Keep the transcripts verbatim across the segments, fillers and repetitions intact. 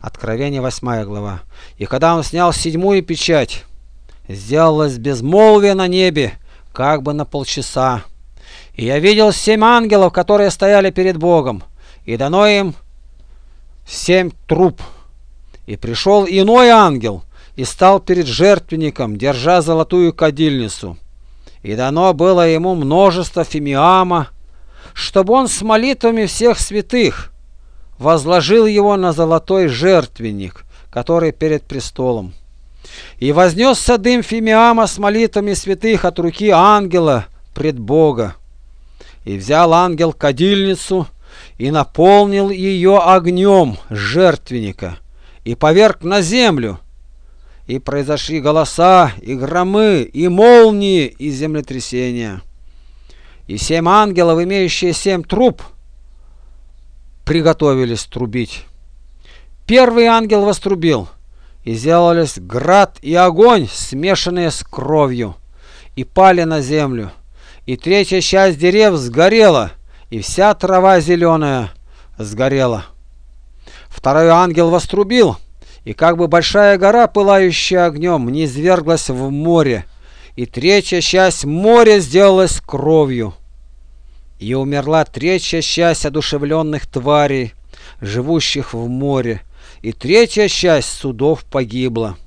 Откровение, восьмая глава. «И когда он снял седьмую печать, сделалось безмолвие на небе, как бы на полчаса. И я видел семь ангелов, которые стояли перед Богом, и дано им семь труб. И пришел иной ангел, и стал перед жертвенником, держа золотую кадильницу. И дано было ему множество фимиама, чтобы он с молитвами всех святых возложил его на золотой жертвенник, который перед престолом. И вознесся дым фимиама с молитвами святых от руки ангела пред Бога. И взял ангел кадильницу и наполнил ее огнем жертвенника, и поверг на землю. И произошли голоса, и громы, и молнии, и землетрясения. И семь ангелов, имеющие семь труб, приготовились трубить. Первый ангел вострубил, и сделались град и огонь, смешанные с кровью, и пали на землю. И третья часть дерев сгорела, и вся трава зеленая сгорела. Второй ангел вострубил, и как бы большая гора, пылающая огнем, низверглась в море, и третья часть моря сделалась кровью. И умерла третья часть одушевленных тварей, живущих в море, и третья часть судов погибла.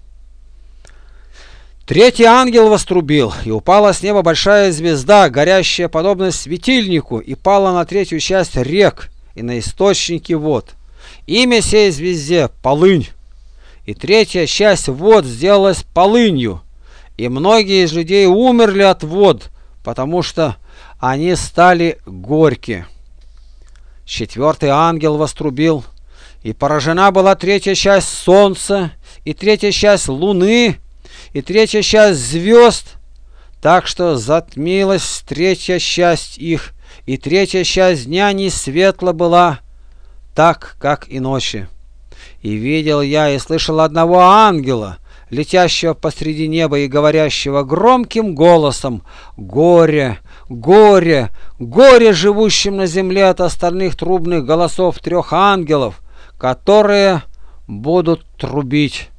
Третий ангел вострубил, и упала с неба большая звезда, горящая подобно светильнику, и пала на третью часть рек и на источники вод. Имя сей звезде — Полынь. И третья часть вод сделалась полынью, и многие из людей умерли от вод, потому что они стали горьки. Четвертый ангел вострубил, и поражена была третья часть солнца, и третья часть луны, и третья часть звезд, так что затмилась третья часть их, и третья часть дня не светла была, так, как и ночи. И видел я и слышал одного ангела, летящего посреди неба и говорящего громким голосом: «Горе, горе, горе живущим на земле от остальных трубных голосов трех ангелов, которые будут трубить».